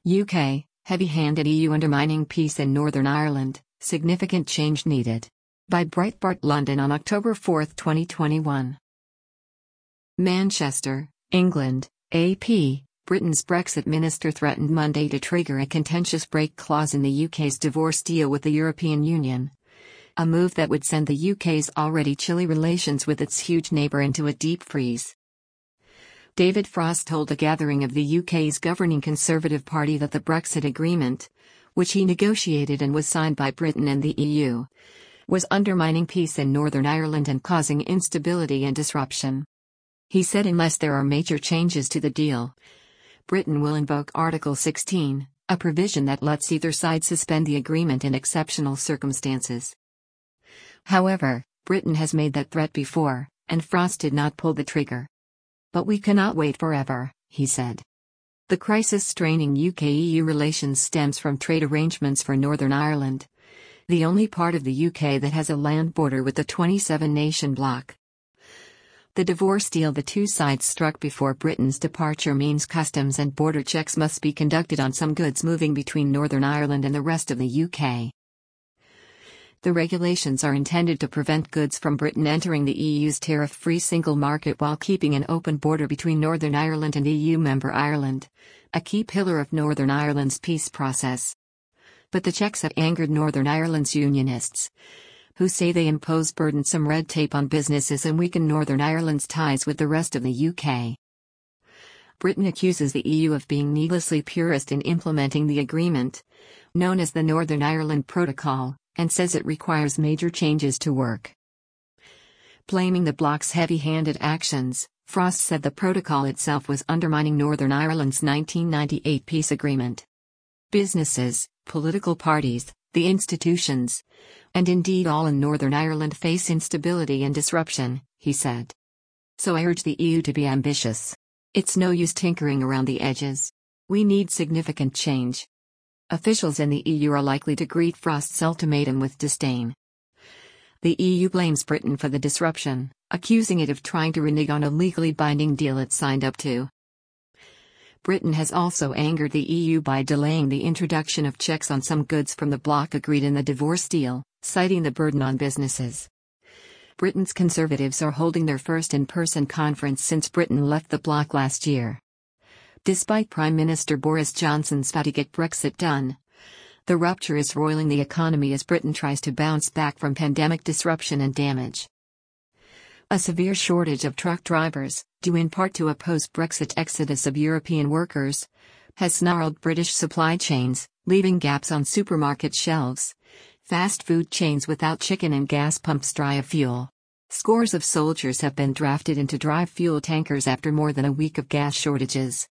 UK, heavy-handed EU undermining peace in Northern Ireland, significant change needed. By Breitbart London on October 4, 2021. Manchester, England, AP, Britain's Brexit minister threatened Monday to trigger a contentious break clause in the UK's divorce deal with the European Union. A move that would send the UK's already chilly relations with its huge neighbour into a deep freeze. David Frost told a gathering of the UK's governing Conservative Party that the Brexit agreement, which he negotiated and was signed by Britain and the EU, was undermining peace in Northern Ireland and causing instability and disruption. He said unless there are major changes to the deal, Britain will invoke Article 16, a provision that lets either side suspend the agreement in exceptional circumstances. However, Britain has made that threat before, and Frost did not pull the trigger. But we cannot wait forever, he said. The crisis straining UK-EU relations stems from trade arrangements for Northern Ireland, the only part of the UK that has a land border with the 27-nation bloc. The divorce deal the two sides struck before Britain's departure means customs and border checks must be conducted on some goods moving between Northern Ireland and the rest of the UK. The regulations are intended to prevent goods from Britain entering the EU's tariff-free single market while keeping an open border between Northern Ireland and EU member Ireland, a key pillar of Northern Ireland's peace process. But the checks have angered Northern Ireland's unionists, who say they impose burdensome red tape on businesses and weaken Northern Ireland's ties with the rest of the UK. Britain accuses the EU of being needlessly purist in implementing the agreement, known as the Northern Ireland Protocol, and says it requires major changes to work. Blaming the bloc's heavy-handed actions, Frost said the protocol itself was undermining Northern Ireland's 1998 peace agreement. Businesses, political parties, the institutions, and indeed all in Northern Ireland face instability and disruption, he said. So I urge the EU to be ambitious. It's no use tinkering around the edges. We need significant change. Officials in the EU are likely to greet Frost's ultimatum with disdain. The EU blames Britain for the disruption, accusing it of trying to renege on a legally binding deal it signed up to. Britain has also angered the EU by delaying the introduction of checks on some goods from the bloc agreed in the divorce deal, citing the burden on businesses. Britain's Conservatives are holding their first in-person conference since Britain left the bloc last year. Despite Prime Minister Boris Johnson's vow to get Brexit done, the rupture is roiling the economy as Britain tries to bounce back from pandemic disruption and damage. A severe shortage of truck drivers, due in part to a post-Brexit exodus of European workers, has snarled British supply chains, leaving gaps on supermarket shelves, fast food chains without chicken and gas pumps dry of fuel. Scores of soldiers have been drafted into dry fuel tankers after more than a week of gas shortages.